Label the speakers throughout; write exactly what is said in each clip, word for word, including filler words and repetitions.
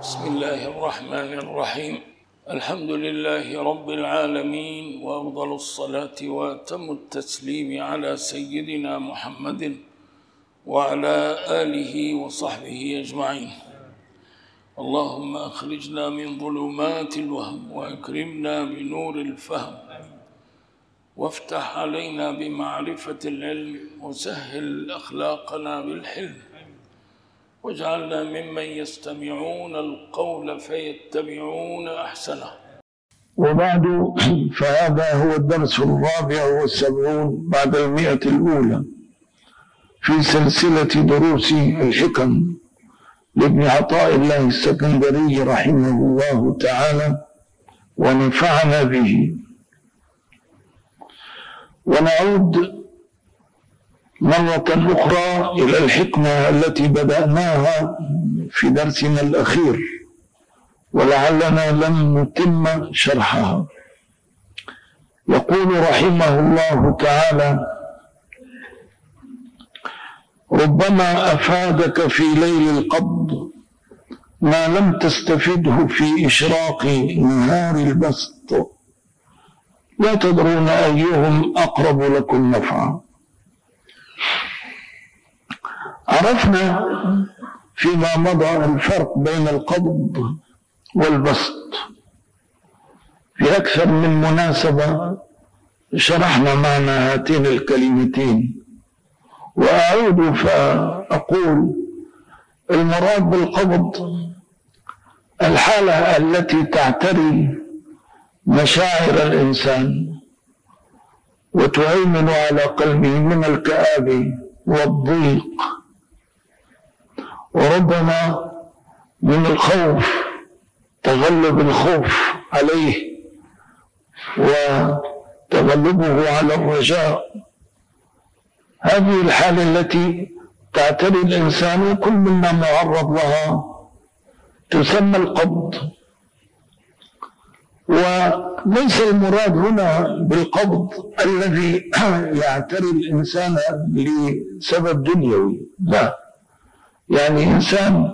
Speaker 1: بسم الله الرحمن الرحيم. الحمد لله رب العالمين، وأفضل الصلاة وأتم التسليم على سيدنا محمد وعلى آله وصحبه أجمعين. اللهم أخرجنا من ظلمات الوهم وأكرمنا بنور الفهم، وافتح علينا بمعرفة العلم، وسهل أخلاقنا بالحلم، واجعلنا ممن يستمعون القول فيتبعون أحسنه.
Speaker 2: وبعد، فهذا هو الدرس الرابع والسبعون بعد المئة الأولى في سلسلة دروس الحكم لابن عطاء الله السكندري رحمه الله تعالى ونفعنا به. ونعود مرة أخرى إلى الحكمة التي بدأناها في درسنا الأخير ولعلنا لم نتم شرحها. يقول رحمه الله تعالى: ربما أفادك في ليل القبض ما لم تستفده في إشراق نهار البسط، لا تدرون أيهم أقرب لكم نفعا. عرفنا فيما مضى الفرق بين القبض والبسط في أكثر من مناسبة، شرحنا معنى هاتين الكلمتين. وأعود فأقول: المراد بالقبض الحالة التي تعتري مشاعر الإنسان وتهيمن على قلبه من الكآبة والضيق، وربما من الخوف، تغلب الخوف عليه وتغلبه على الرجاء. هذه الحالة التي تعتري الإنسان وكل منا معرض لها تسمى القبض. وليس المراد هنا بالقبض الذي يعتري الإنسان لسبب دنيوي، لا، يعني إنسان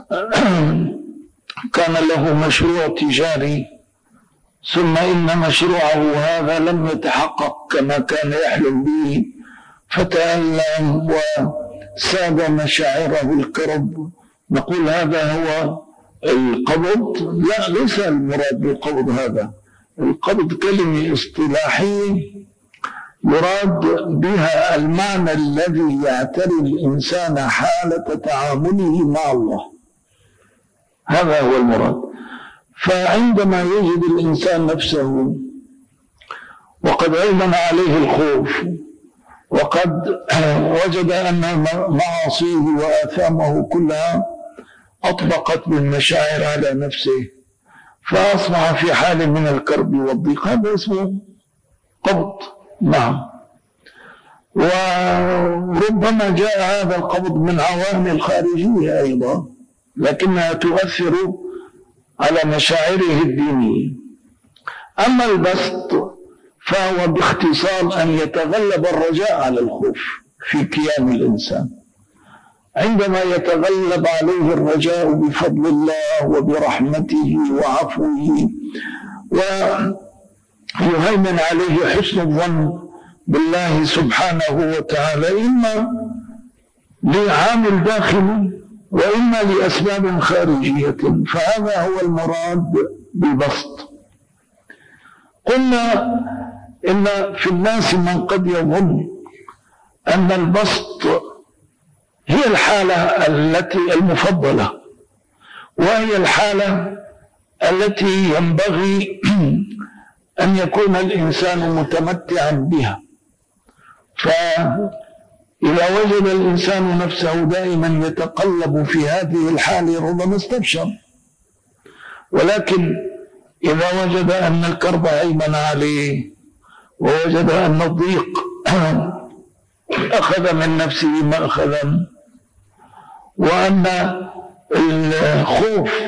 Speaker 2: كان له مشروع تجاري ثم إن مشروعه هذا لم يتحقق كما كان يحلم به، فتألم وساد مشاعره الكرب، نقول هذا هو القبض؟ لا، ليس المراد بالقبض هذا. القبض كلمة اصطلاحية يراد بها المعنى الذي يعتري الإنسان حالة تعامله مع الله، هذا هو المراد. فعندما يجد الإنسان نفسه وقد أيمن عليه الخوف، وقد وجد أن معاصيه وآثامه كلها أطبقت بالمشاعر على نفسه، فأصبح في حال من الكرب والضيق، هذا اسمه قبض. نعم. وربما جاء هذا القبض من عوامل خارجية أيضا، لكنها تؤثر على مشاعره الدينية. أما البسط فهو باختصار أن يتغلب الرجاء على الخوف في كيان الإنسان. عندما يتغلب عليه الرجاء بفضل الله وبرحمته وعفوه، ويهيمن عليه حسن الظن بالله سبحانه وتعالى، إما لعامل داخلي وإما لأسباب خارجية، فهذا هو المراد بالبسط. قلنا إن في الناس من قد يظن أن البسط هي الحالة التي المفضلة، وهي الحالة التي ينبغي أن يكون الإنسان متمتعا بها. فإذا وجد الإنسان نفسه دائما يتقلب في هذه الحالة ربما استبشر، ولكن إذا وجد أن الكرب هيمن عليه، ووجد أن الضيق أخذ من نفسه مأخذا، وأن الخوف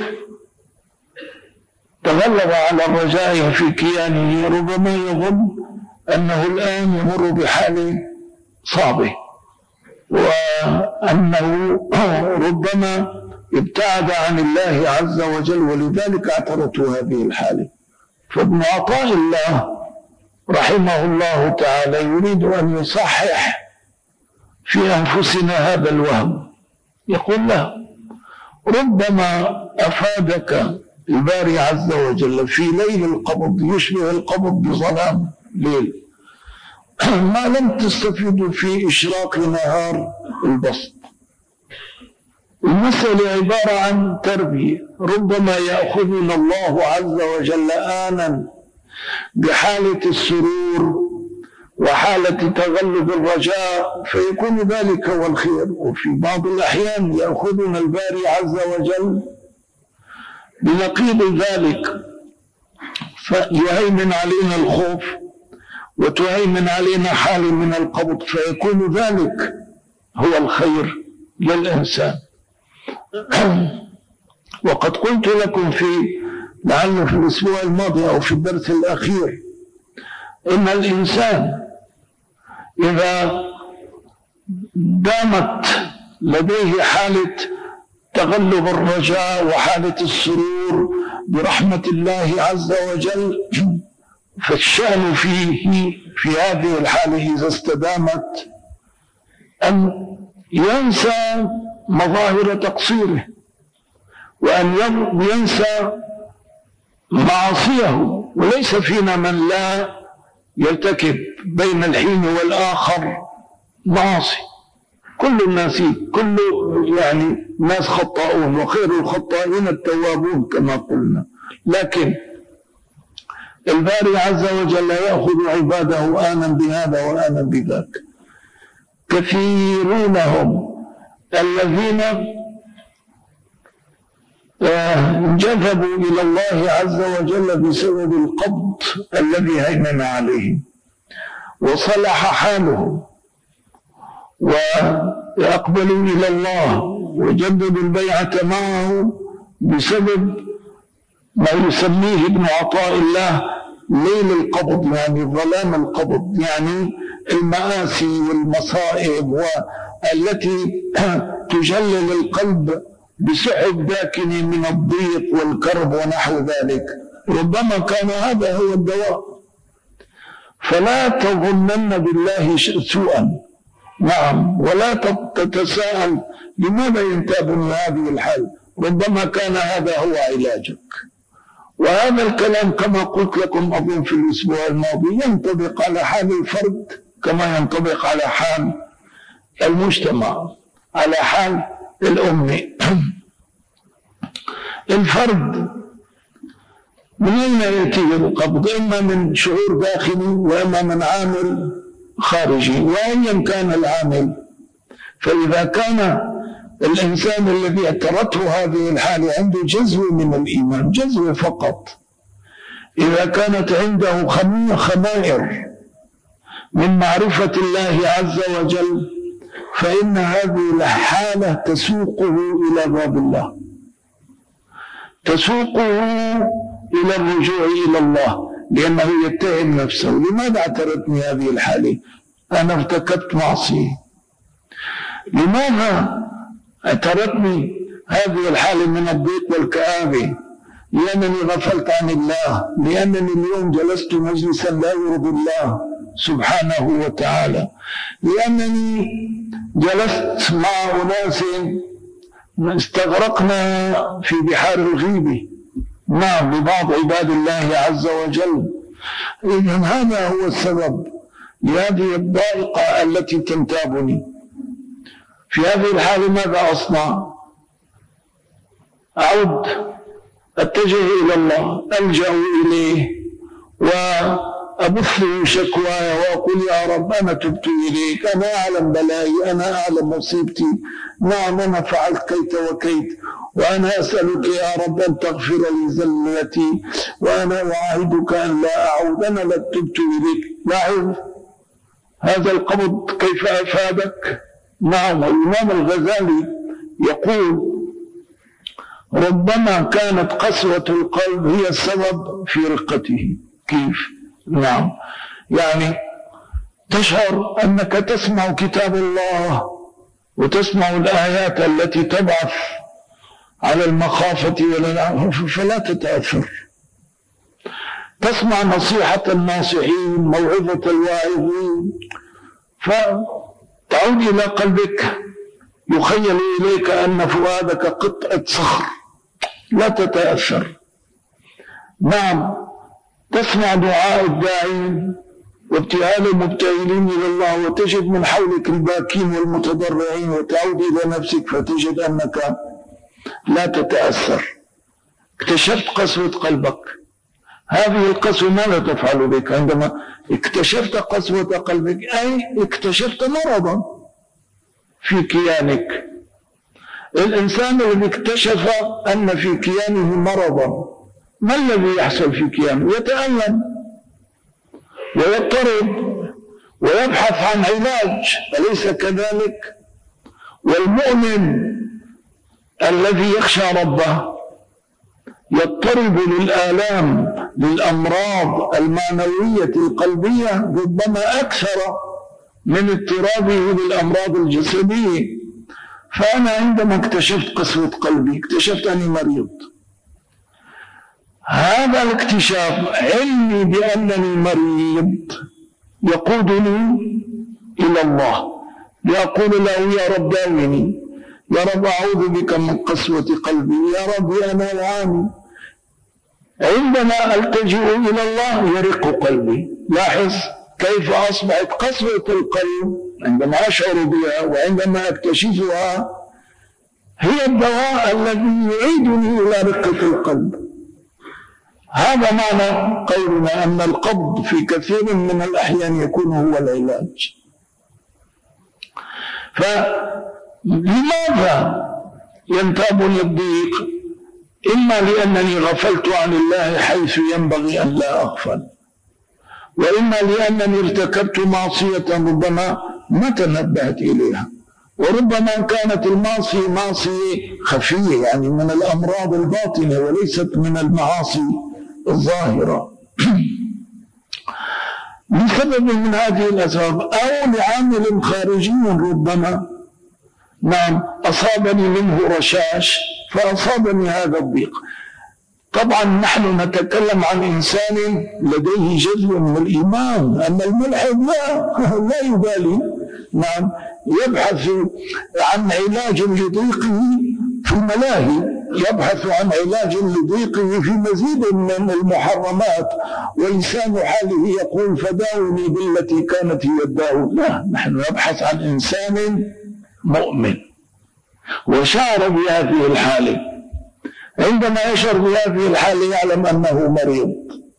Speaker 2: تغلب على الرجاء في كيانه، ربما يظن أنه الآن يمر بحالة صعبة، وأنه ربما ابتعد عن الله عز وجل، ولذلك اعترته هذه الحالة. فابن عطاء الله رحمه الله تعالى يريد أن يصحح في أنفسنا هذا الوهم. يقول له: ربما أفادك الباري عز وجل في ليل القبض يشبه القبض بظلام ليل، ما لم تستفيد في إشراق نهار البسط. المسألة عبارة عن تربية. ربما يأخذنا الله عز وجل آنا بحالة السرور وحالة تغلب الرجاء فيكون ذلك هو الخير، وفي بعض الأحيان يأخذنا الباري عز وجل بنقيض ذلك فيهيمن علينا الخوف وتهيمن علينا حالة من القبض، فيكون ذلك هو الخير للإنسان. وقد قلت لكم في لعل في الأسبوع الماضي أو في الدرس الأخير إن الإنسان إذا دامت لديه حالة تغلب الرجاء وحالة السرور برحمة الله عز وجل، فالشأن فيه في هذه الحالة إذا استدامت أن ينسى مظاهر تقصيره، وأن ينسى معاصيه. وليس فينا من لا يرتكب بين الحين والآخر معاصي، كل الناس كل يعني ناس خطاؤون وخير الخطائين التوابون كما قلنا، لكن الباري عز وجل يأخذ عباده آنا بهذا وآنا بذاك. كثيرون هم الذين جذبوا إلى الله عز وجل بسبب القبض الذي هيمن عليه، وصلح حالهم وأقبلوا إلى الله وجددوا البيعة معه بسبب ما يسميه ابن عطاء الله ليل القبض، يعني ظلام القبض، يعني المآسي والمصائب والتي تجلل القلب بسحب داكن من الضيق والكرب ونحو ذلك. ربما كان هذا هو الدواء. فلا تظنن بالله سوءا، نعم، ولا تتساءل لماذا ينتابني هذه الحال، ربما كان هذا هو علاجك. وهذا الكلام كما قلت لكم أظن في الأسبوع الماضي ينطبق على حال الفرد كما ينطبق على حال المجتمع، على حال الأمة. الفرد من أين يأتيه القبض؟ إما من شعور داخلي وإما من عامل خارجي، وأيا كان العامل. فإذا كان الإنسان الذي اعترته هذه الحالة عنده جزوة من الإيمان، جزوة فقط، إذا كانت عنده خمائر من معرفة الله عز وجل، فإن هذه الحالة تسوقه إلى باب الله، تسوقه إلى الرجوع إلى الله، لأنه يتهم نفسه. لماذا اعترتني هذه الحالة؟ أنا ارتكبت معصية. لماذا اعترتني هذه الحالة من الضيق والكآبة؟ لأنني غفلت عن الله، لأنني اليوم جلست مجلسا لا يرضي الله سبحانه وتعالى، لأنني جلست مع أناس استغرقنا في بحار الغيبة مع ببعض عباد الله عز وجل. إذن هذا هو السبب لهذه الضائقة التي تنتابني. في هذه الحالة ماذا أصنع؟ أعود أتجه إلى الله، ألجأ إليه وأبث شكواي وأقول يا رب أنا تبت إليك، أنا أعلم بلائي، أنا أعلم مصيبتي، نعم أنا فعلت كيت وكيت، وأنا أسألك يا رب أن تغفر لي زلتي، وأنا أعاهدك أن لا أعود، أنا لا تبت إليك. لاحظ هذا القبض كيف أفادك. نعم، الإمام الغزالي يقول ربما كانت قسوة القلب هي السبب في رقته. كيف؟ نعم، يعني تشعر أنك تسمع كتاب الله وتسمع الآيات التي تبعث على المخافة ولا فلا تتأثر. تسمع نصيحة الناصحين، موعظة الواعظين، فتعود إلى قلبك، يخيل إليك أن فؤادك قطعة صخر، لا تتأثر. نعم، تسمع دعاء الداعين وابتهال المبتهلين إلى الله، وتجد من حولك الباكين والمتضرعين، وتعود إلى نفسك فتجد أنك لا تتأثر. اكتشفت قسوة قلبك. هذه القسوة ماذا تفعل بك؟ عندما اكتشفت قسوة قلبك أي اكتشفت مرضا في كيانك. الإنسان الذي اكتشف أن في كيانه مرضا، ما الذي يحصل في كيانه؟ يتألم ويضطرب ويبحث عن علاج، أليس كذلك؟ والمؤمن الذي يخشى ربه يضطرب للآلام، للأمراض المعنوية القلبية ربما أكثر من اضطرابه للأمراض الجسدية. فأنا عندما اكتشفت قسوة قلبي اكتشفت أني مريض. هذا الاكتشاف، علمي بأنني مريض، يقودني إلى الله، لأقول له يا رب داويني، يا رب أعوذ بك من قسوة قلبي، يا رب أنا أعاني. عندما ألتجئ إلى الله يرق قلبي. لاحظ كيف أصبحت قسوة القلب عندما أشعر بها وعندما أكتشفها هي الدواء الذي يعيدني إلى رقة القلب. هذا معنى قولنا أن القبض في كثير من الأحيان يكون هو العلاج. فلماذا ينتابني الضيق؟ إما لأنني غفلت عن الله حيث ينبغي أن لا أغفل، وإما لأنني ارتكبت معصية ربما ما تنبهت إليها، وربما كانت المعصية معصية خفية، يعني من الأمراض الباطنة وليست من المعاصي الظاهرة. لسبب من هذه الأسباب أو لعامل خارجي ربما نعم أصابني منه رشاش فأصابني هذا الضيق. طبعا نحن نتكلم عن إنسان لديه جزء من الإيمان، أما الملحد لا لا يبالي، نعم يبحث عن علاج لضيقه في الملاهي، يبحث عن علاج لضيقه في مزيد من المحرمات، ولسان حاله يقول فداوني بالتي كانت هي الداء. لا، نحن نبحث عن إنسان مؤمن وشعر بهذه الحالة. عندما يشعر بهذه الحالة يعلم أنه مريض،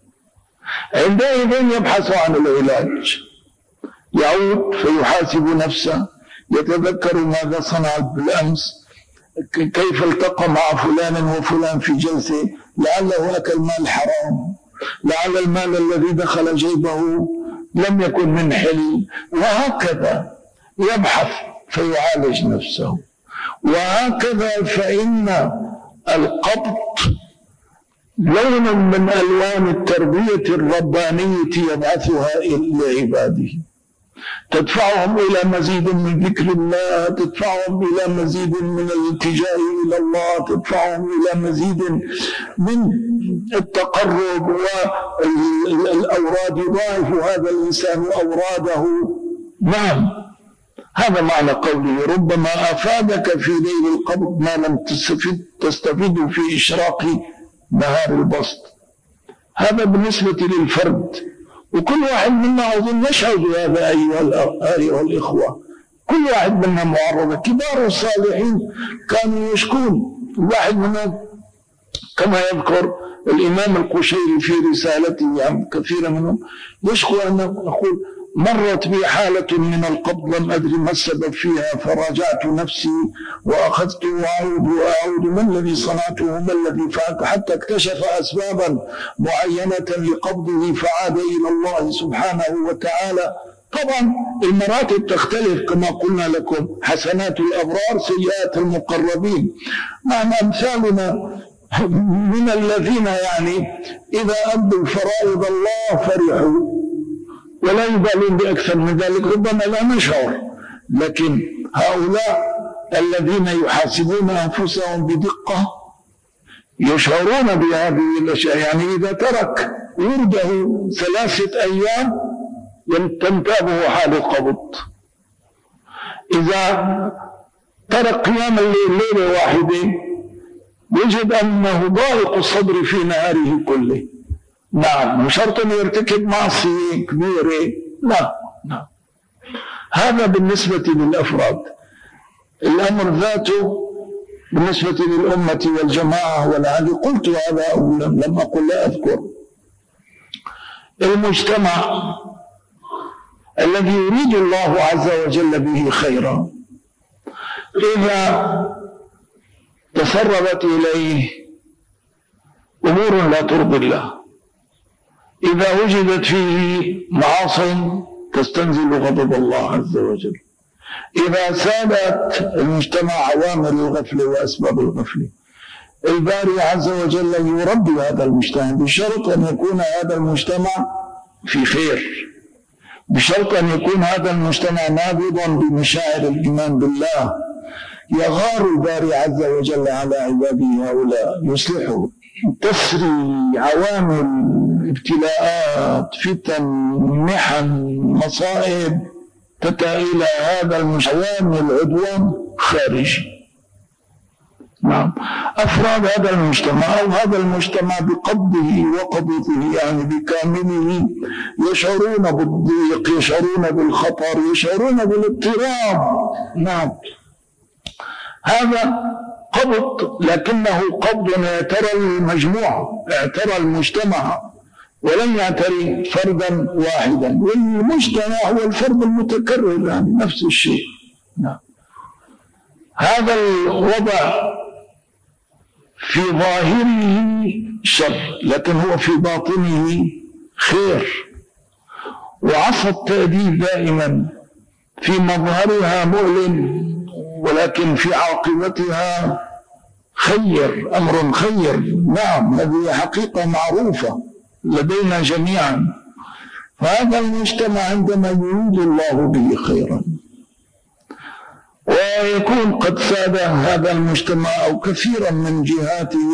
Speaker 2: عندئذ يبحث عن العلاج، يعود فيحاسب نفسه، يتذكر ماذا صنعت بالأمس، كيف التقى مع فلان وفلان في جلسة، لعله أكل مال حرام، لعل المال الذي دخل جيبه لم يكن من حل، وهكذا يبحث فيعالج نفسه. وهكذا فإن القبض لون من ألوان التربية الربانية يبعثها لعباده، تدفعهم إلى مزيد من ذكر الله، تدفعهم إلى مزيد من الالتجاء إلى الله، تدفعهم إلى مزيد من التقرب والأوراد، يضاعف هذا الإنسان أوراده. نعم، هذا معنى قوله ربما أفادك في ليل القبض ما لم تستفد تستفيد في إشراق نهار البسط. هذا بالنسبة للفرد، وكل واحد منا أظن يشعر بهذا أيها الإخوة، كل واحد منا معرض. كبار الصالحين كانوا يشكون، الواحد منهم كما يذكر الإمام القشيري في رسالته عن كثير منهم يشكو أنه يقول مرت بي حالة من القبض لم أدري ما السبب فيها، فراجعت نفسي وأخذت وأعود وأعود ما الذي صنعته ما الذي فعلت، حتى اكتشف أسبابا معينة لقبضه فعاد إلى الله سبحانه وتعالى. طبعا المراتب تختلف كما قلنا لكم، حسنات الأبرار سيئات المقربين. معنى أمثالنا من الذين يعني إذا أدوا فرائض الله فرحوا ولا يبالون بأكثر من ذلك، ربما لا نشعر، لكن هؤلاء الذين يحاسبون أنفسهم بدقة يشعرون بهذه الأشياء. يعني إذا ترك ورده ثلاثة أيام تنتابه حال القبض، إذا ترك قيام الليل ليلة واحدة يجد أنه ضائق الصدر في نهاره كله. نعم، مش شرط أن يرتكب معصية كبيرة، لا لا. هذا بالنسبة للأفراد. الأمر ذاته بالنسبة للأمة والجماعة والعهد، قلت هذا أولا لم أقل لا أذكر. المجتمع الذي يريد الله عز وجل به خيرا إذا تسربت إليه أمور لا ترضي الله، إذا وجدت فيه معاصي تستنزل غضب الله عز وجل، إذا سادت المجتمع عوامل الغفلة وأسباب الغفلة، الباري عز وجل يربي هذا المجتمع بشرط أن يكون هذا المجتمع في خير، بشرط أن يكون هذا المجتمع نابضا بمشاعر الإيمان بالله. يغار الباري عز وجل على عباده هؤلاء يصلحه، تسري عوامل ابتلاءات فتن محن مصائب تتى إلى هذا المجتمع عدوان خارجي. نعم، أفراد هذا المجتمع أو هذا المجتمع بقبضه وقبضه يعني بكامله يشعرون بالضيق، يشعرون بالخطر، يشعرون بالاضطراب. نعم، هذا قبض لكنه قبض اعترى المجموعة، اعترى المجتمع ولم يعتري فردا واحدا، والمجتمع هو الفرد المتكرر يعني نفس الشيء. نعم. هذا الوضع في ظاهره شر لكن هو في باطنه خير، وعصا التأديب دائما في مظهرها مؤلم ولكن في عاقبتها خير، أمر خير. نعم، هذه حقيقة معروفة لدينا جميعا. فهذا المجتمع عندما يريد الله به خيرا ويكون قد ساد هذا المجتمع أو كثيرا من جهاته،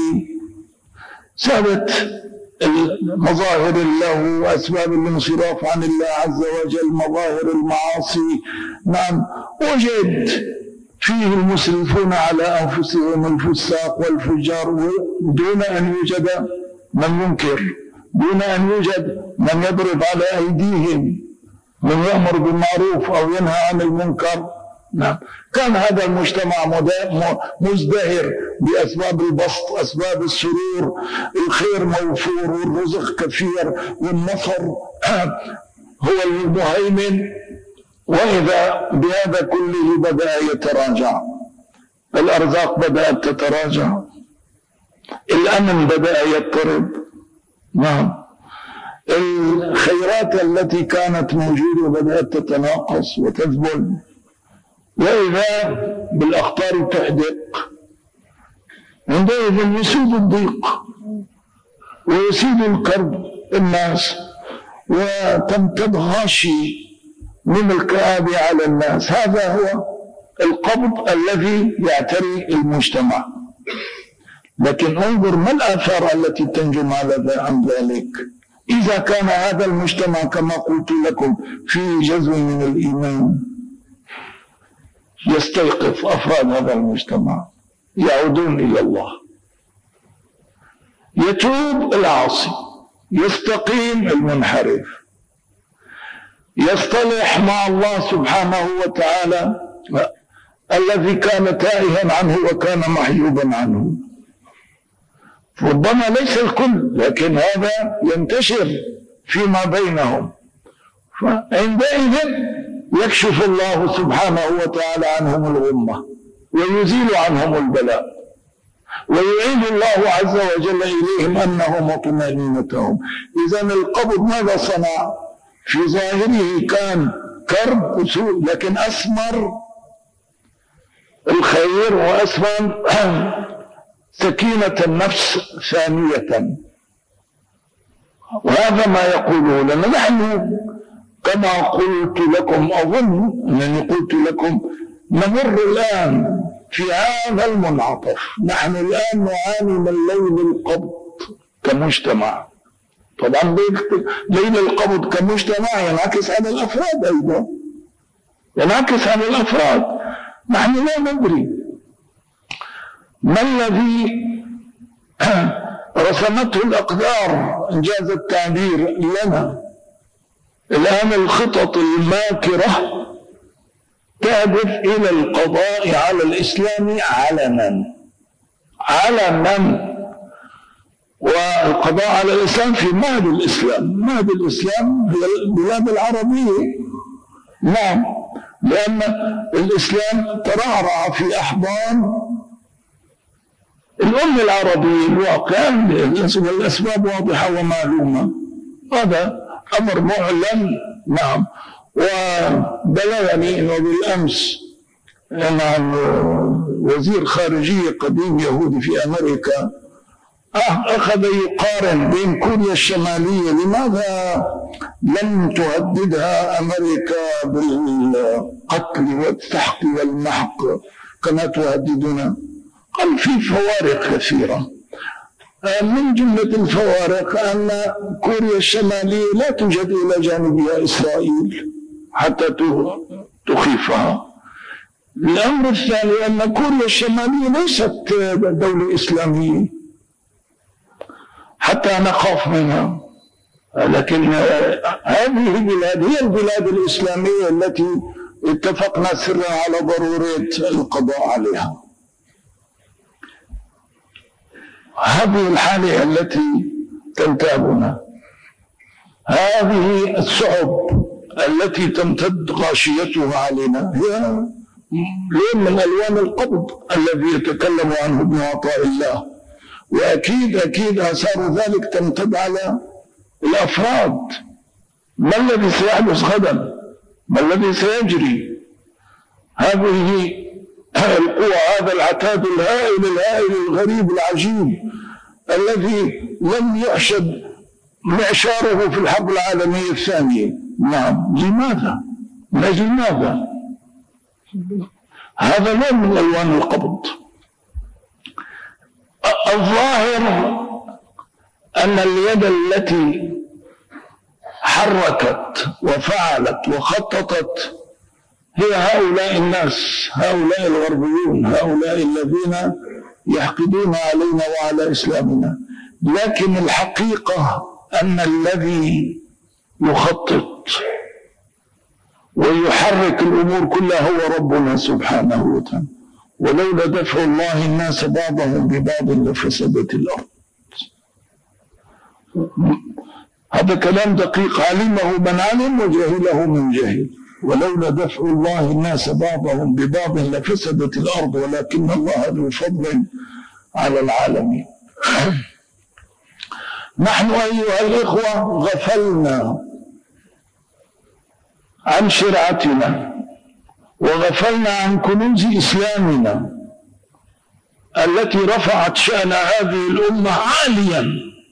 Speaker 2: سادت مظاهر الله وأسباب الانصراف عن الله عز وجل، مظاهر المعاصي. نعم، وجد فيه المسرفون على أنفسهم الفساق والفجار دون أن يوجد من ينكر، دون أن يوجد من يضرب على أيديهم، من يأمر بالمعروف أو ينهى عن المنكر. نعم، كان هذا المجتمع مزدهر بأسباب البسط، أسباب السرور، الخير موفور والرزق كثير والنصر هو المهيمن. وإذا بهذا كله بدأ يتراجع، الأرزاق بدأت تتراجع، الأمن بدأ يضطرب. نعم، الخيرات التي كانت موجودة بدأت تتناقص وتذبل، وإذا بالأخطار تحدق، عندئذ يسود الضيق ويسود الكرب الناس وتمتد غاشي من الكآبة على الناس. هذا هو القبض الذي يعتري المجتمع. لكن انظر ما الآثار التي تنجم عن ذلك. إذا كان هذا المجتمع كما قلت لكم في جزء من الإيمان، يستيقظ أفراد هذا المجتمع يعودون إلى الله، يتوب العاصي، يستقيم المنحرف، يصطلح مع الله سبحانه وتعالى الذي كان تائها عنه وكان محجوبا عنه. ربما ليس الكل لكن هذا ينتشر فيما بينهم، فعندئذ يكشف الله سبحانه وتعالى عنهم الغمة ويزيل عنهم البلاء ويعيد الله عز وجل إليهم أنهم وطمأنينتهم. إذن القبض ماذا صنع؟ في ظاهره كان كرب وسوء لكن أثمر الخير وأثمر سكينة النفس ثانية. وهذا ما يقوله لنا نحن كما قلت لكم، أظن أنني قلت لكم نمر الآن في هذا المنعطف نحن الآن نعاني من ليل القبض كمجتمع. طبعا ليل القبض كمجتمع ينعكس على الأفراد أيضا، ينعكس على الأفراد. نحن لا ندري ما الذي رسمته الأقدار إنجاز التعبير لنا. الآن الخطط الماكرة تهدف إلى القضاء على الإسلام علنا علنا والقضاء على الإسلام في مهد الإسلام. مهد الإسلام هي البلاد العربية، نعم، لأن الإسلام ترعرع في أحضان الأمة العربية. الواقع الأسباب واضحة ومعلومة، هذا أمر معلن. نعم، وبلغني أنه بالأمس نعم وزير خارجية قديم يهودي في أمريكا أخذ يقارن بين كوريا الشمالية، لماذا لم تهددها أمريكا بالقتل والسحق والمحق كما تهددنا؟ قال في فوارق كثيرة. من جملة الفوارق أن كوريا الشمالية لا توجد إلى جانبها إسرائيل حتى تخيفها. الأمر الثاني أن كوريا الشمالية ليست دولة إسلامية حتى نخاف منها، لكن هذه البلاد هي البلاد الإسلامية التي اتفقنا سرا على ضرورة القضاء عليها. هذه الحالة التي تنتابنا، هذه الصعب التي تمتد غاشيتها علينا، هي لون من ألوان القبض الذي يتكلم عنه ابن عطاء الله، وأكيد أكيد آثار ذلك تمتد على الأفراد. ما الذي سيحدث غدا؟ ما الذي سيجري؟ هذه القوى، هذا العتاد الهائل الهائل الغريب العجيب الذي لم يحشد معشاره في الحرب العالمية الثانية. نعم، لماذا؟ من أجل ماذا؟ هذا لون من ألوان القبض. الظاهر أن اليد التي حركت وفعلت وخططت هي هؤلاء الناس، هؤلاء الغربيون، هؤلاء الذين يحقدون علينا وعلى إسلامنا. لكن الحقيقة أن الذي يخطط ويحرك الأمور كلها هو ربنا سبحانه وتعالى. ولولا دفع الله الناس بعضهم ببعض لفسدت الأرض. هذا كلام دقيق علمه من علم وجهله من جهل. ولولا دفع الله الناس بعضهم ببعض لفسدت الأرض ولكن الله ذو فضل على العالمين. نحن أيها الإخوة غفلنا عن شرعتنا وغفلنا عن كنوز إسلامنا التي رفعت شأن هذه الأمة عاليا.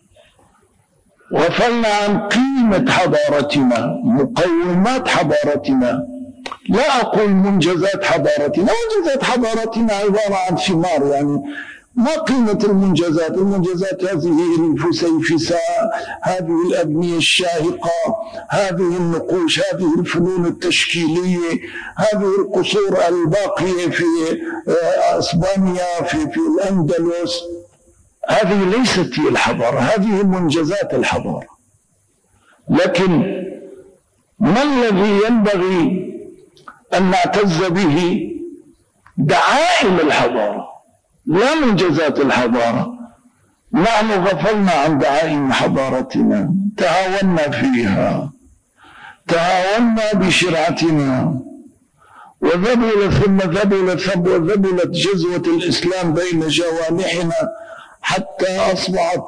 Speaker 2: غفلنا عن قيمة حضارتنا، مقومات حضارتنا. لا أقول منجزات حضارتنا، منجزات حضارتنا عبارة عن ثمار، يعني ما قيمة المنجزات؟ المنجزات هذه الفسيفساء، هذه الأبنية الشاهقة، هذه النقوش، هذه الفنون التشكيلية، هذه القصور الباقية في إسبانيا، في, في الأندلس. هذه ليست هي الحضارة، هذه منجزات الحضارة. لكن ما الذي ينبغي أن نعتز به؟ دعائم الحضارة لا منجزات الحضارة. نحن غفلنا عن دعائم حضارتنا، تهاونا فيها، تهاونا بشرعتنا، وذبل ثم ذبل ثم وذبلت جزوة الإسلام بين جوانحنا حتى أصبحت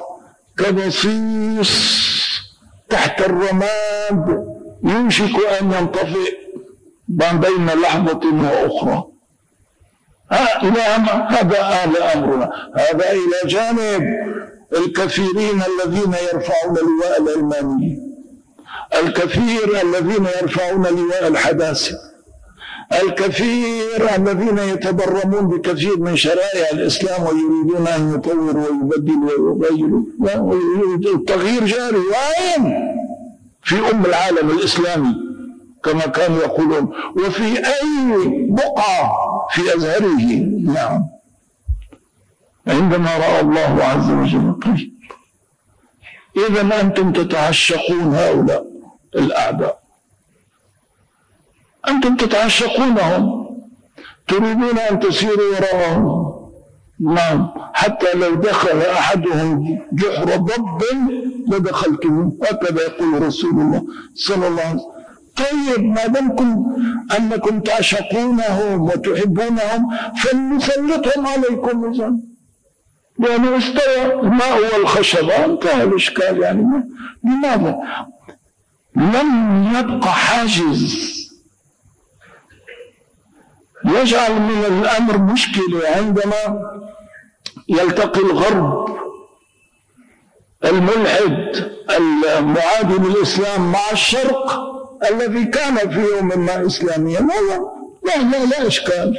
Speaker 2: كبصيص تحت الرماد يوشك أن ينطفئ بين لحظة وأخرى. هذا آل أمرنا. هذا إلى جانب الكثيرين الذين يرفعون لواء العلمانية، الكثير الذين يرفعون لواء الحداثة، الكثير الذين يتبرمون بكثير من شرائع الإسلام ويريدون أن يطوروا ويبدلوا ويغيروا، التغيير جاري. وين؟ في أم العالم الإسلامي كما كانوا يقولون، وفي أي بقعة في أزهره. نعم، عندما رأى الله عز وجل. طيب، إذا أنتم تتعشقون هؤلاء الأعداء، أنتم تتعشقونهم، تريدون أن تسيروا وراءهم. نعم، حتى لو دخل أحدهم جحر ضب لدخلتم، هكذا يقول رسول الله صلى الله عليه وسلم. طيب، ما دمكم أنكم تعشقونهم وتحبونهم فلنسلطهم عليكم إذن، يعني استوى الماء والخشبة، انتهى الإشكال. يعني لماذا؟ لم يبقى حاجز يجعل من الأمر مشكلة عندما يلتقي الغرب الملحد المعادي للإسلام مع الشرق الذي كان في يوم ما إسلاميا. لا لا لا, لا إشكال.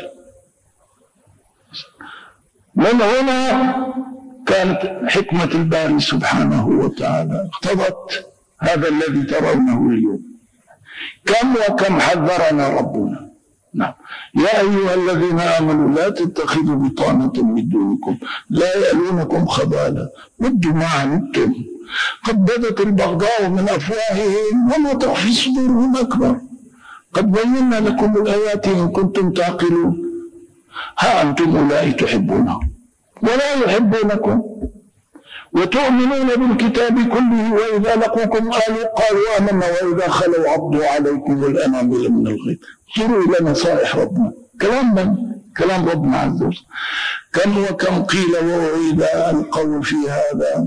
Speaker 2: من هنا كانت حكمة الباري سبحانه وتعالى اقتضت هذا الذي ترونه اليوم. كم وكم حذرنا ربنا. نعم، يا أيها الذين آمنوا لا تتخذوا بطانة من دونكم لا يألونكم خبالا ودوا ما عنتم قد بدت البغضاء من أفواههم وما تخفي صدورهم أكبر قد بينا لكم الآيات إن كنتم تعقلون. ها أنتم أولئك تحبونهم ولا يحبونكم وتؤمنون بالكتاب كله وإذا لقوكم قالوا قالوا آمنا وإذا خلوا عضوا عليكم الأنامل من الغيظ. انظروا إلى نصائح ربنا. كلام من؟ كلام ربنا عز وجل. كم وكم قيل وإذا ألقوا في هذا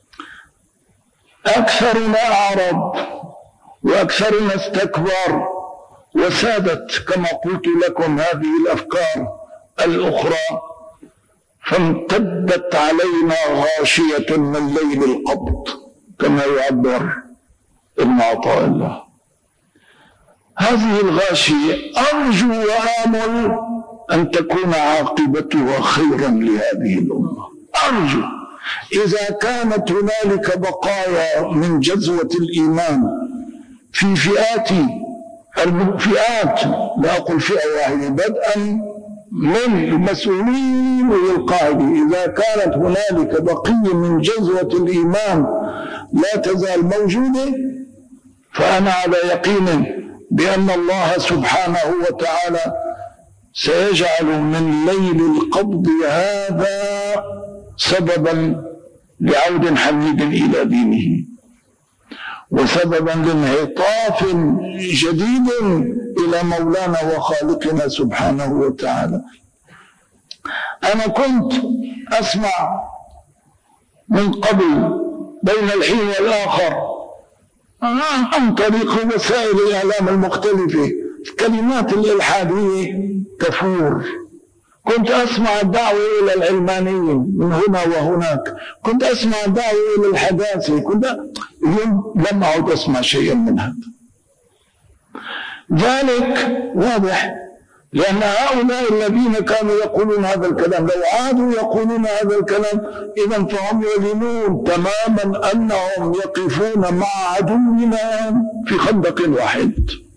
Speaker 2: أكثرنا أعرض وأكثرنا استكبر وسادت كما قلت لكم هذه الأفكار الأخرى فامتدت علينا غاشية من ليل القبض كما يعبر ابن عطاء الله. هذه الغاشية أرجو وآمل أن تكون عاقبتها خيرا لهذه الأمة. أرجو إذا كانت هنالك بقايا من جذوة الإيمان في فئات الفئات، لا أقول فئة واحدة، بدءا من المسؤولين والقائد، إذا كانت هنالك بقية من جذوة الإيمان لا تزال موجودة فأنا على يقين بأن الله سبحانه وتعالى سيجعل من ليل القبض هذا سببا لعود حميد إلى دينه وسببا لانعطاف جديد إلى مولانا وخالقنا سبحانه وتعالى. أنا كنت أسمع من قبل بين الحين والآخر عن طريق وسائل الإعلام المختلفة الكلمات الإلحادية تفور. كنت أسمع الدعوة إلى العلمانيين من هنا وهناك، كنت أسمع الدعوة إلى الحداثة، كنت اليوم لم أعد أسمع شيئا من هذا. ذلك واضح لأن هؤلاء الذين كانوا يقولون هذا الكلام لو عادوا يقولون هذا الكلام إذن فهم يعلنون تماما أنهم يقفون مع عدونا في خندق واحد.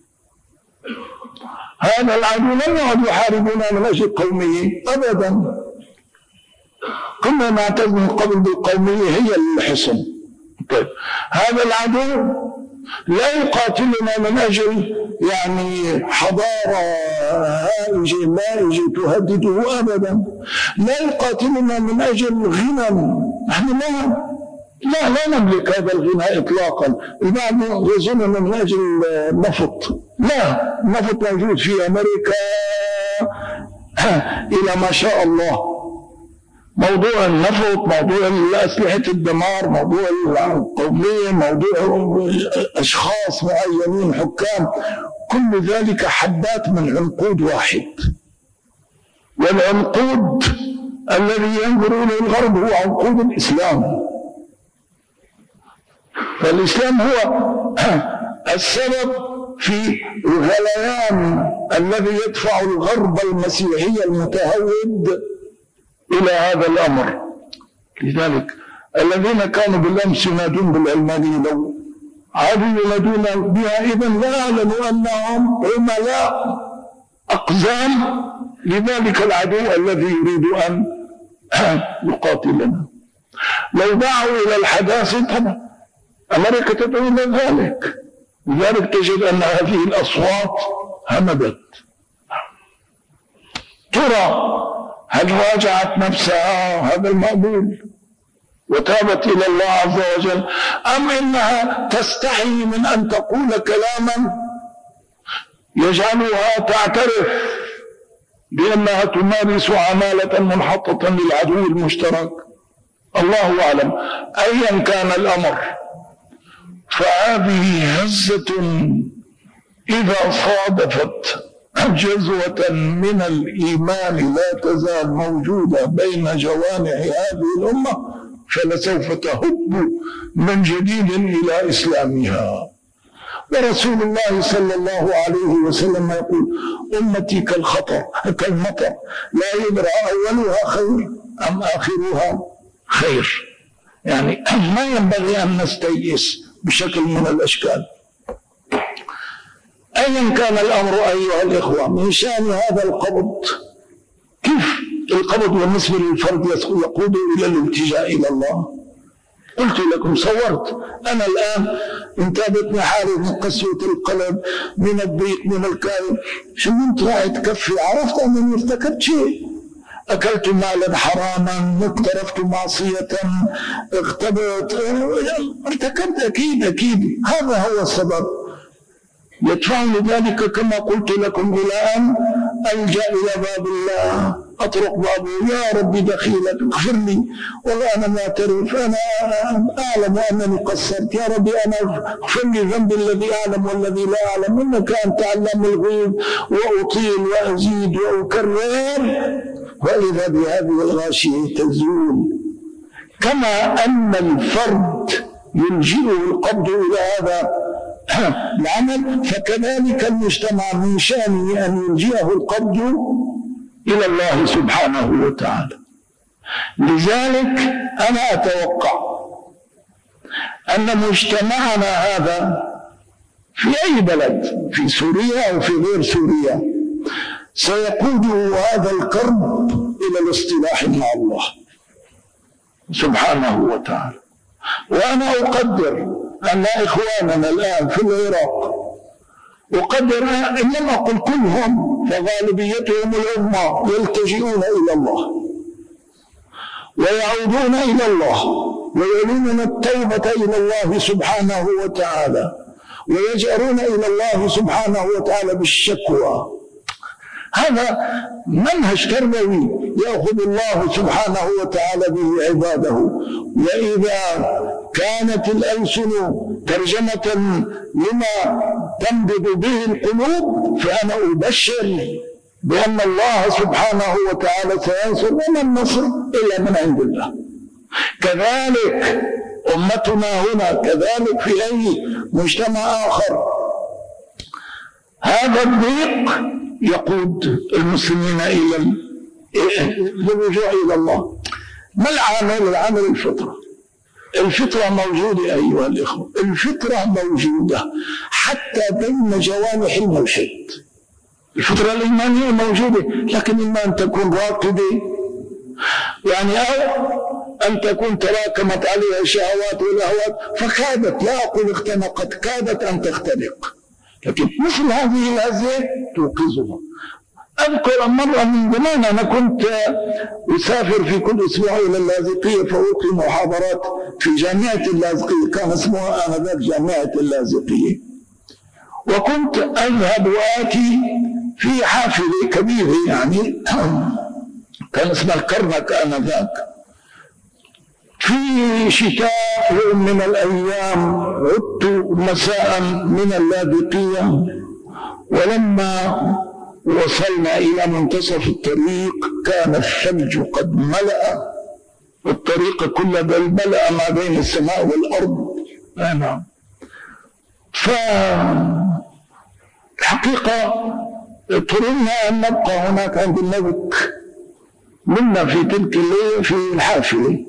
Speaker 2: هذا العدو لم يعد يحاربنا من أجل القومية أبدا. كنا نعتز من قبل بالقومية هي الحصن. طيب هذا العدو لا يقاتلنا من أجل يعني حضارة هائجة لائجة تهدده أبدا، لا يقاتلنا من أجل غنى. نحن لا لا لا نملك هذا الغنى إطلاقا. البعض يظن من أجل النفط، لا، النفط موجود في أمريكا إلى ما شاء الله. موضوع النفط، موضوع أسلحة الدمار، موضوع القومية، موضوع أشخاص معينين حكام، كل ذلك حبات من عنقود واحد. والعنقود الذي ينظر إليه الغرب هو عنقود الإسلام. فالإسلام هو السبب في الغليان الذي يدفع الغرب المسيحي المتهود إلى هذا الأمر. لذلك الذين كانوا بالأمس ينادون بالعلمانية لو عادوا ينادون بها إذن لا يعلموا أنهم عملاء أقزام لذلك العدو الذي يريد أن يقاتلنا. لو دعوا إلى الحداثة طبعا أمريكا تدعو إلى ذلك. لذلك تجد أن هذه الأصوات همدت. ترى هل راجعت نفسها هذا المأمول وتابت إلى الله عز وجل، أم إنها تستحي من أن تقول كلاما يجعلها تعترف بأنها تمارس عمالة منحطة للعدو المشترك؟ الله أعلم. أيا كان الأمر فهذه هزة إذا صادفت جزوة من الإيمان لا تزال موجودة بين جوانح هذه الأمة فلسوف تهب من جديد إلى إسلامها. ورسول الله صلى الله عليه وسلم يقول أمتي كالخطر كالمطر لا يدرى أولها خير أم آخرها خير. يعني ما ينبغي أن نستيئس بشكل من الأشكال. أيا كان الأمر أيها الإخوة، من شأن هذا القبض كيف القبض بالنسبة للفرد يقود إلى الالتجاء إلى الله. قلت لكم صورت أنا الآن انتابتني حالي من قسوة القلب، من الضيق، من الكائن، شممت راعد كفي، عرفت أنني ارتكبت شيء، أكلت مالا حراما، اقترفت معصية، اغتبت، ارتكبت أكيد أكيد. هذا هو السبب يدفعني ذلك كما قلت لكم إلى أن ألجأ إلى باب الله، أطرق بابه، يا ربي دخيلك اغفر لي، والله أنا معترف، أنا أعلم أنني قصرت، يا ربي أنا اغفر لي ذنبي الذي أعلم والذي لا أعلم، إنك أنت علام الغيوب، وأطيل وأزيد وأكرر، وإذا بهذه الغاشية تزول. كما أن الفرد يلجئه القبض إلى هذا العمل، فكذلك المجتمع من شأنه أن يلجئه القبض إلى الله سبحانه وتعالى. لذلك أنا أتوقع أن مجتمعنا هذا في أي بلد، في سوريا أو في غير سوريا، سيقوده هذا الكرب إلى الاصطلاح مع الله سبحانه وتعالى. وأنا أقدر أن إخواننا الآن في العراق، أقدر إن لم أقل كلهم فغالبيتهم العظمى يلتجئون إلى الله ويعودون إلى الله ويعلنون التوبة إلى الله سبحانه وتعالى ويجأرون إلى الله سبحانه وتعالى بالشكوى. هذا منهج تربوي يأخذ الله سبحانه وتعالى به عباده. وإذا كانت الألسن ترجمة لما تنبض به القلوب فأنا أبشر بأن الله سبحانه وتعالى سينصر، وما النصر إلا من عند الله. كذلك أمتنا هنا، كذلك في أي مجتمع آخر، هذا الضيق يقود المسلمين إلى الرجوع إلى الله. ما العامل؟ العامل الفطرة. الفطرة موجودة أيها الإخوة، الفطرة موجودة حتى بين جوانح الملحد. الفطرة الإيمانية موجودة، لكن إما أن تكون راقدة يعني، أو أن تكون تراكمت عليها الشهوات والأهوات فكادت، لا أقول اختنقت، كادت أن تختنق، لكن مثل هذه الهزة توقظها. أذكر مرة من زمان أنا كنت أسافر في كل أسبوع إلى اللاذقية فألقي محاضرات في جامعة اللاذقية، كان اسمها آنذاك جامعة اللاذقية، وكنت أذهب وآتي في حافلة كبيرة يعني كان اسمها الكرنك آنذاك. في شتاء يوم من الأيام عدت مساء من اللاذقية، ولما وصلنا إلى منتصف الطريق كان الثلج قد ملأ الطريق كله، بل ملأ ما بين السماء والأرض. نعم. فقلت الحقيقة اضطررنا أن نبقى هناك عند النبك، منا في تلك الليلة في الحافلة،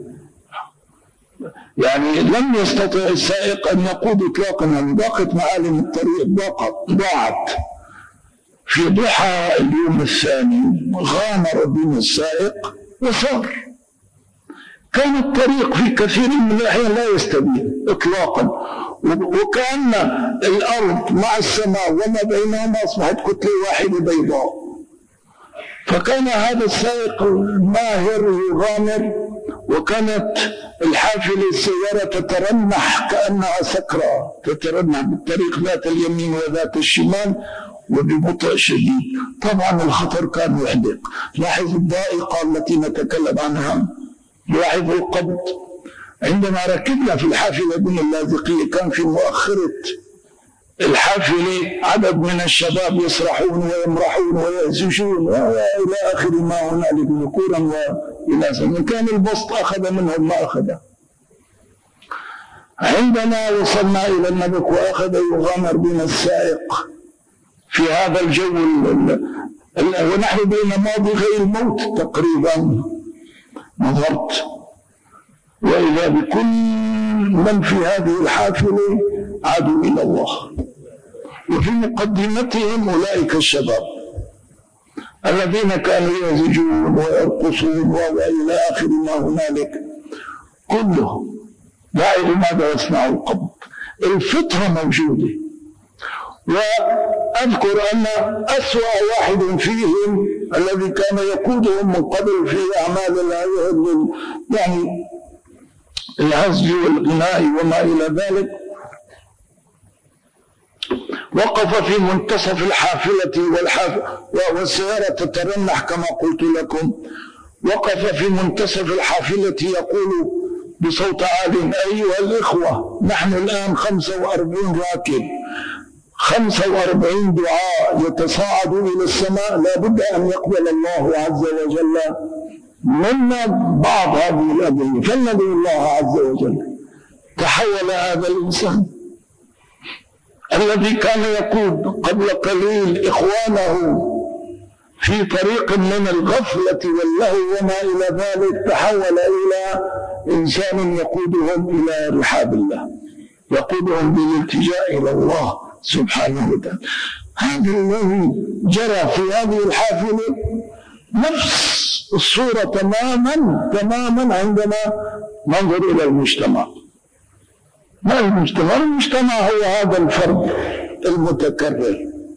Speaker 2: يعني لم يستطع السائق أن يقود إطلاقا، يعني ضاقت معالم الطريق، ضاقت ضاعت. في ضحى اليوم الثاني غامر بنا السائق وسار. كان الطريق في كثير من الأحيان لا يستبين إطلاقا، وكأن الأرض مع السماء وما بينهما أصبحت كتلة واحدة بيضاء. فكان هذا السائق الماهر يغامر، وكانت الحافلة السيارة تترنح كأنها سكرة، تترنح بالطريق ذات اليمين وذات الشمال وببطء شديد. طبعا الخطر كان يحدق. لاحظ الضائقة التي نتكلم عنها، لاحظ القبض. عندما ركبنا في الحافلة بن اللاذقية كان في مؤخرة الحافلة عدد من الشباب يسرحون ويمرحون ويهزجون وإلى آخر ما هنالك ذكورا وإناثا، من كان البسط أخذ منهم ما أخذ. عندما وصلنا إلى النبك وأخذ يغامر بنا السائق في هذا الجو ونحن بين ماضي الموت تقريبا، نظرت وإذا بكل من في هذه الحافلة عادوا إلى الله، وفي مقدمتهم أولئك الشباب الذين كانوا يهزجون ويرقصون وإلى آخر ما هنالك، كلهم لا يدري ماذا يصنع القبض. الفطرة موجودة. وأذكر أن أسوأ واحد فيهم الذي كان يقودهم من قبل في أعمال يعني الهزج والغناء وما إلى ذلك، وقف في منتصف الحافلة والسيارة تترنح كما قلت لكم. وقف في منتصف الحافلة يقول بصوت عال: أيها الإخوة، نحن الآن خمسة وأربعين راكب، خمسة وأربعين دعاء يتصاعد إلى السماء، لا بد أن يقبل الله عز وجل منا بعض هذه الأدعية، فلندعو الله عز وجل. تحول هذا الإنسان الذي كان يقود قبل قليل إخوانه في طريق من الغفلة واللهو وما إلى ذلك، تحول إلى إنسان يقودهم إلى رحاب الله، يقودهم بالالتجاء إلى الله سبحانه وتعالى. هذا الذي جرى في هذه الحافلة نفس الصورة تماما تماما عندما ننظر إلى المجتمع. ما المجتمع؟ المجتمع هو هذا الفرد المتكرر.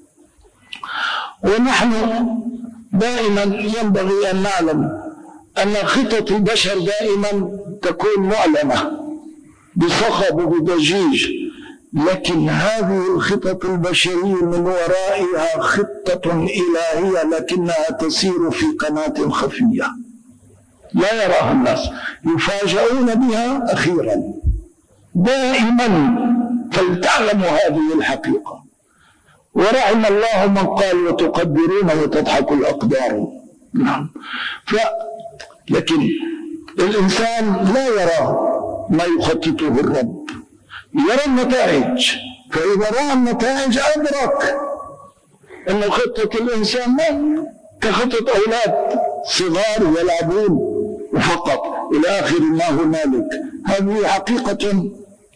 Speaker 2: ونحن دائما ينبغي أن نعلم أن خطط البشر دائما تكون معلنة بصخب وبضجيج، لكن هذه الخطط البشرية من ورائها خطة إلهية لكنها تسير في قناة خفية لا يراها الناس، يفاجؤون بها أخيرا. دائما فلتعلموا هذه الحقيقة. ورحم الله من قال وتقدرون وتضحك الأقدار. نعم. ف... لكن الإنسان لا يرى ما يخططه الرب، يرى النتائج، فإذا رأى النتائج أدرك أن خطة الإنسان ما كخطة أولاد صغار يلعبون وفقط إلى آخر ما هنالك. هذه حقيقة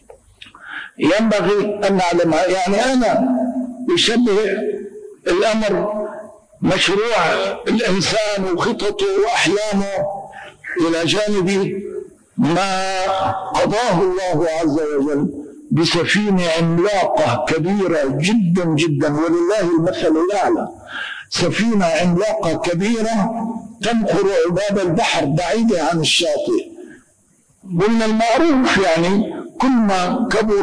Speaker 2: ينبغي أن نعلمها. يعني أنا يشبه الأمر مشروع الإنسان وخططه وأحلامه إلى جانب ما قضاه الله عز وجل بسفينة عملاقة كبيرة جدا جدا، ولله المثل الأعلى. سفينة عملاقة كبيرة تنقر عباب البحر بعيدة عن الشاطئ. ومن المعروف يعني كل ما كبر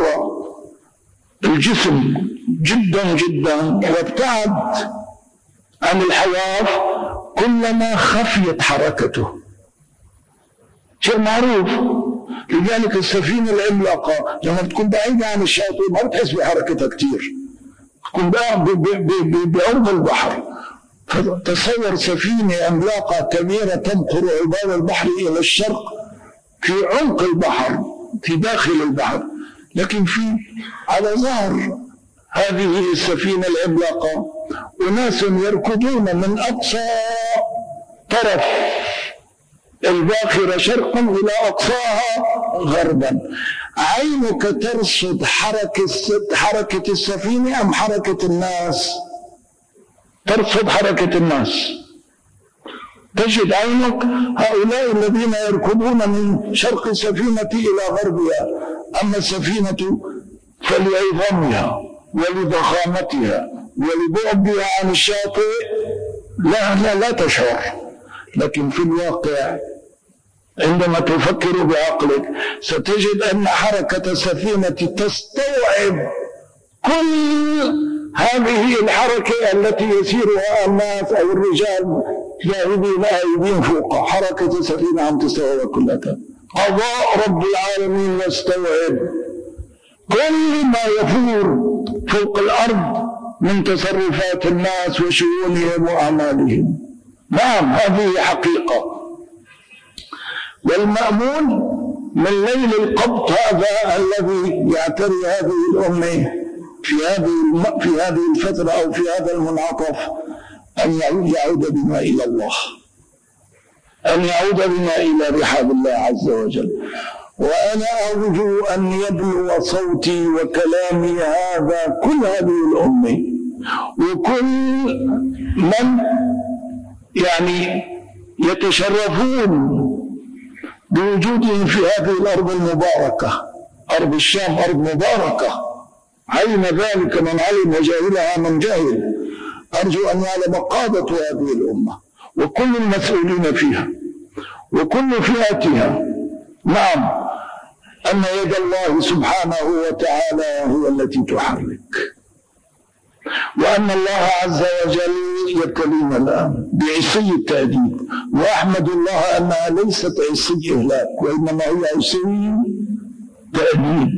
Speaker 2: الجسم جدا جدا وابتعد عن الحواف كلما خفيت حركته، شيء معروف. لذلك السفينة العملاقة لما تكون بعيدة عن الشاطئ ما بتحس بحركتها كتير، تكون بعرض البحر. فتصور سفينة عملاقة كبيرة تنقر عباب البحر إلى الشرق في عمق البحر في داخل البحر، لكن في على ظهر هذه السفينة العملاقة أناس يركضون من أقصى طرف الباخرة شرقا إلى أقصاها غربا. عينك ترصد حركة حركة السفينة أم حركة الناس؟ ترصد حركة الناس. تجد عينك هؤلاء الذين يركضون من شرق السفينة إلى غربها، أما السفينة فلعظمها ولضخامتها ولبعدها عن الشاطئ لا لا لا تشعر. لكن في الواقع عندما تفكر بعقلك ستجد أن حركة السفينة تستوعب كل هذه الحركة التي يسيرها الناس أو الرجال ذاهبين آيبين فوق. حركة السفينة عم تستوعب كلها. قضاء رب العالمين يستوعب كل ما يفور فوق الأرض من تصرفات الناس وشؤونهم وأعمالهم. نعم هذه حقيقة. والمأمون من ليل القبض هذا الذي يعتري هذه الأمة في هذه في هذه الفترة أو في هذا المنعطف أن يعود بنا إلى الله، أن يعود بنا إلى رحاب الله عز وجل. وأنا أرجو أن يبلغ صوتي وكلامي هذا كل هذه الأمة وكل من يعني يتشرفون بوجودهم في هذه الأرض المباركة. أرض الشام أرض مباركة، علم ذلك من علم وجاهلها من جاهل. أرجو أن يعلم قادة هذه الأمة وكل المسؤولين فيها وكل فئاتها، نعم، أن يد الله سبحانه وتعالى هي التي تحرك، وأن الله عز وجل يبتلينا الآن بعصي التأديب. وأحمد الله أنها ليست عصي إهلاك وإنما هي عصي تأديب.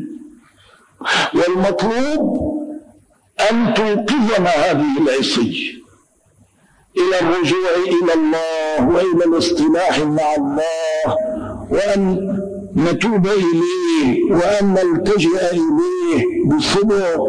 Speaker 2: والمطلوب أن توقظنا هذه العصي إلى الرجوع إلى الله وإلى الاصطلاح مع الله، وأن نتوب إليه وأن نلتجئ إليه بصدق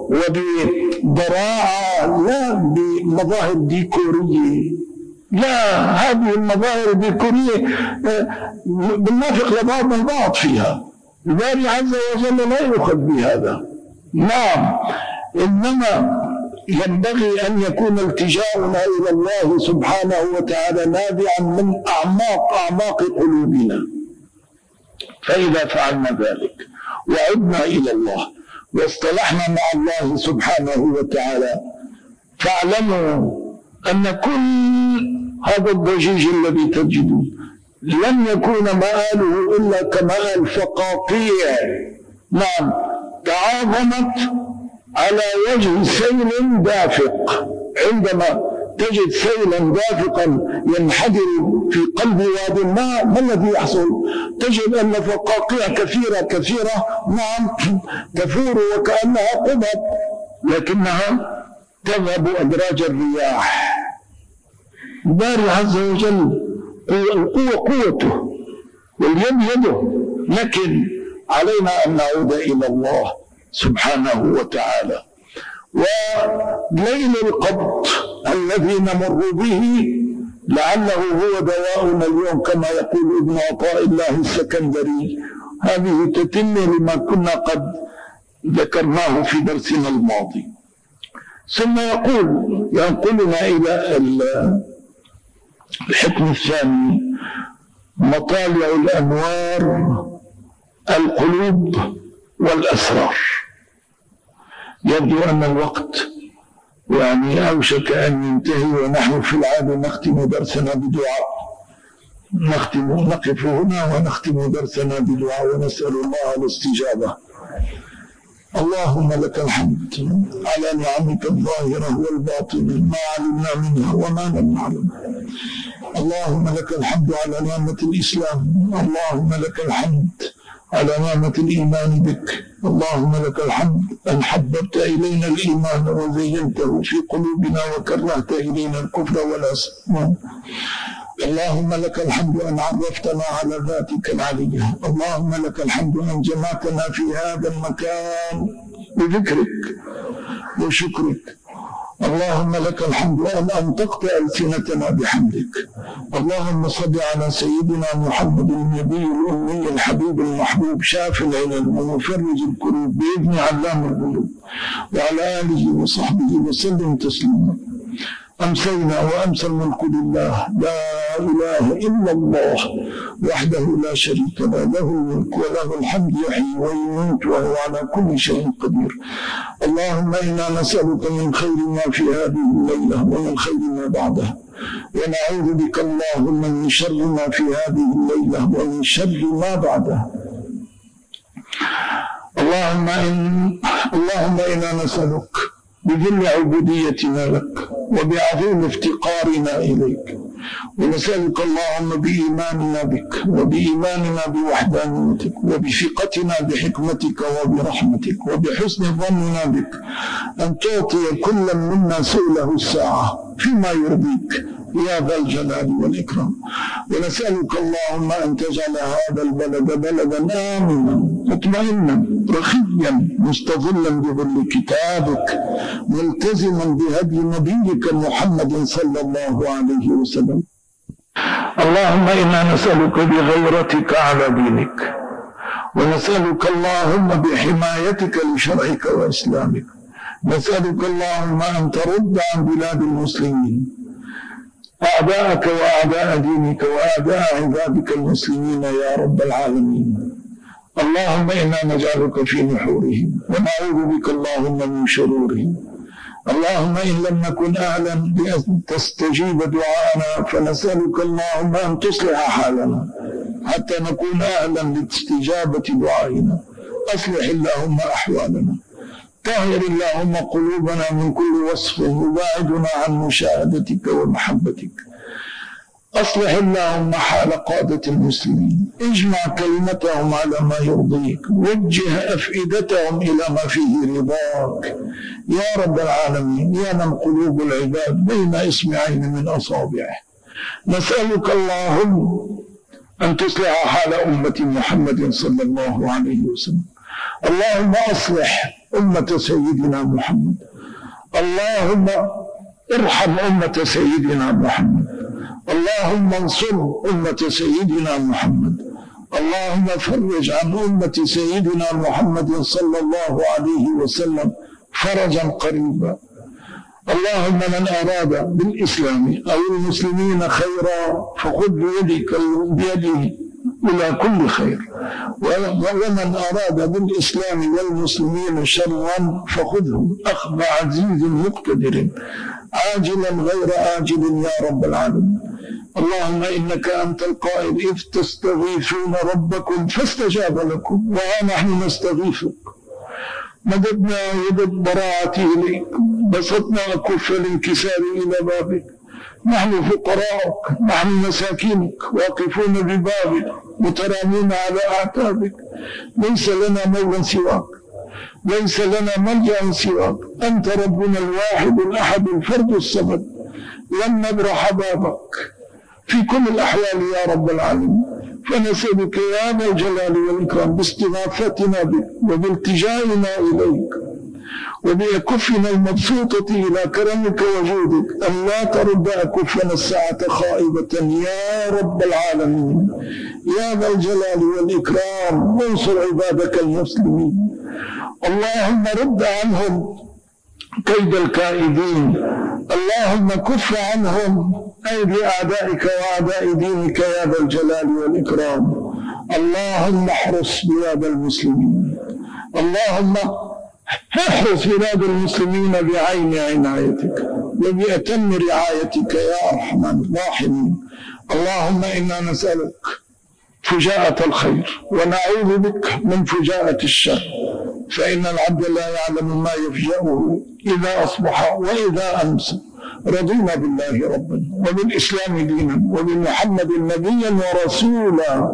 Speaker 2: وبضراعة، لا بمظاهر ديكورية. لا، هذه المظاهر الديكورية بننافق لبعض البعض فيها. الباري عز وجل لا يؤخذ بهذا. نعم، إنما ينبغي أن يكون التجاؤنا إلى الله سبحانه وتعالى نابعا من أعماق أعماق قلوبنا. فإذا فعلنا ذلك وعدنا إلى الله واصطلحنا مع الله سبحانه وتعالى، فاعلموا أن كل هذا الضجيج الذي تجدون لن يكون مآله إلا كمآل فقاقيع، نعم، تعاظمت على وجه سيل دافق. عندما تجد سيلا دافقا ينحدر في قلب واد ما، ما الذي يحصل؟ تجد أن فقاقيع كثيرة كثيرة، نعم، تفور وكأنها قبب، لكنها تذهب أدراج الرياح. الباري عز وجل القوة قوته واليد يده، لكن علينا أن نعود إلى الله سبحانه وتعالى. وليل القبض الذي نمر به لعله هو دواؤنا اليوم كما يقول ابن عطاء الله السكندري. هذه تتم لما كنا قد ذكرناه في درسنا الماضي. ثم يقول ينقلنا إلى الحكم الثاني: مطالع الأنوار، القلوب والأسرار. يبدو أن الوقت يعني أوشك أن ينتهي، ونحن في العادة نختم درسنا بدعاء. نختم نقف هنا ونختم درسنا بدعاء ونسأل الله الاستجابة. اللهم لك الحمد على نعمك الظاهرة والباطنة، ما علمنا منها وما لم نعلم. اللهم لك الحمد على نعمة الإسلام، اللهم لك الحمد على نعمة الإيمان بك، اللهم لك الحمد أن حببت إلينا الإيمان وزينته في قلوبنا وكرهت إلينا الكفر والعصيان. اللهم لك الحمد أن عرفتنا على ذاتك العلية، اللهم لك الحمد أن جمعتنا في هذا المكان بذكرك. وشكرك. اللهم لك الحمد أن أنطقت ألسنتنا بحمدك. اللهم صل على سيدنا محمد النبي الأمي الحبيب المحبوب شافي العلل ومفرج الكروب بإذن علام القلوب وعلى آله وصحبه وسلم تسليما. أمسينا وأمسى الملك لله لا إله إلا الله وحده لا شريك له، له الملك وله الحمد يحيي ويميت وهو على كل شيء قدير. اللهم إنا نسألك من خير ما في هذه الليلة ومن خير ما بعدها، ونعوذ بك اللهم من شر ما في هذه الليلة ومن شر ما بعدها. اللهم إن اللهم إنا نسألك بذل عبوديتنا لك وبعظيم افتقارنا إليك، ونسألك اللهم بإيماننا بك وبإيماننا بوحدانيتك وبثقتنا بحكمتك وبرحمتك وبحسن ظننا بك أن تعطي كل منا سؤله الساعة فيما يرضيك يا ذا الجلال والإكرام. ونسألك اللهم أن تجعل هذا البلد بلدا آمنا مطمئنا رخيا مستظلا بظل كتابك ملتزما بهدي نبيك محمد صلى الله عليه وسلم. اللهم إنا نسألك بغيرتك على دينك، ونسألك اللهم بحمايتك لشرعك وإسلامك. نسألك اللهم أن ترد عن بلاد المسلمين أعداءك وأعداء دينك وأعداء عبادك المسلمين يا رب العالمين. اللهم إنا نجعلك في نحورهم ونعوذ بك اللهم من شرورهم. اللهم إن لم نكن أهلا بأن تستجيب دعاءنا فنسألك اللهم أن تصلح حالنا حتى نكون أهلا لاستجابة دعائنا. أصلح اللهم أحوالنا، طهر اللهم قلوبنا من كل وصف يباعدنا عن مشاهدتك ومحبتك. أصلح اللهم حال قادة المسلمين، اجمع كلمتهم على ما يرضيك، وجه أفئدتهم إلى ما فيه رضاك يا رب العالمين، يا من قلوب العباد بين إصبعين من أصابعه. نسألك اللهم أن تصلح حال أمة محمد صلى الله عليه وسلم. اللهم أصلح أمة سيدنا محمد، اللهم ارحم أمة سيدنا محمد، اللهم انصر أمة سيدنا محمد، اللهم فرج عن أمة سيدنا محمد صلى الله عليه وسلم فرجا قريبا. اللهم من أراد بالإسلام أو المسلمين خيرا فخذ بيدك بيده إلى كل خير، ومن أراد بالإسلام والمسلمين شرا فخذه أخذ عزيز مقتدر عاجلا غير آجل يا رب العالمين. اللهم إنك أنت القائل إذ تستغيثون ربكم فاستجاب لكم ونحن نستغيثك. مددنا يد الضراعة إليك، بسطنا كف الانكسار إلى بابك، نحن فقراءك، نحن مساكينك واقفون ببابك مترامين على أعتابك. ليس لنا مولى سواك، ليس لنا ملجأ سواك، أنت ربنا الواحد الأحد الفرد الصمد. لن نبرح بابك في كل الأحوال يا رب العالمين، فنسألك يا ذا الجلال والإكرام باستغاثتنا بك وبالتجائنا إليك وبأكفنا المبسوطة إلى كرمك وجودك أن لا ترد أكفنا الساعة خائبة يا رب العالمين يا ذا الجلال والإكرام. وانصر عبادك المسلمين. اللهم رد عنهم كيد الكائدين، اللهم كف عنهم أيدي أعدائك وأعداء دينك يا ذا الجلال والإكرام. اللهم احرس بلاد المسلمين، اللهم احرس بلاد المسلمين بعين عنايتك وبأتم رعايتك يا أرحم الراحمين. اللهم إنا نسألك فجاءة الخير ونعوذ بك من فجاءة الشر، فإن العبد لا يعلم ما يفجأه إذا أصبح وإذا أمسى. رضينا بالله ربا وبالإسلام دينا وبمحمد نبيا ورسولا،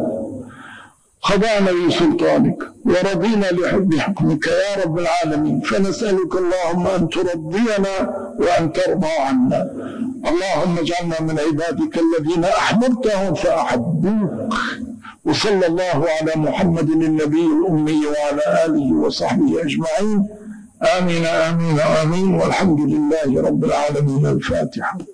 Speaker 2: خضعنا لسلطانك ورضينا لحب حكمك يا رب العالمين. فنسألك اللهم أن ترضينا وأن ترضى عنا. اللهم اجعلنا من عبادك الذين أحببتهم فأحبوك. وصلى الله على محمد النبي الأمي وعلى آله وصحبه أجمعين. آمين آمين آمين، والحمد لله رب العالمين. الفاتحة.